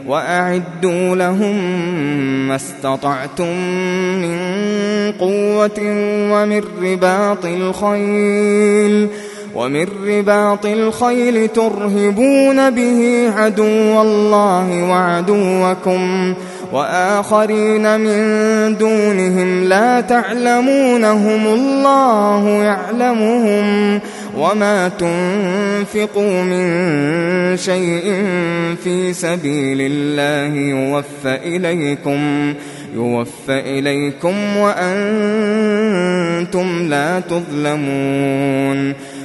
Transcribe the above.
وأعدوا لهم ما استطعتم من قوة ومن رباط الخيل ترهبون به عدو الله وعدوكم وآخرين من دونهم لا تعلمونهم الله يعلمهم وما تنفقوا من شيء في سبيل الله يوفى إليكم وأنتم لا تظلمون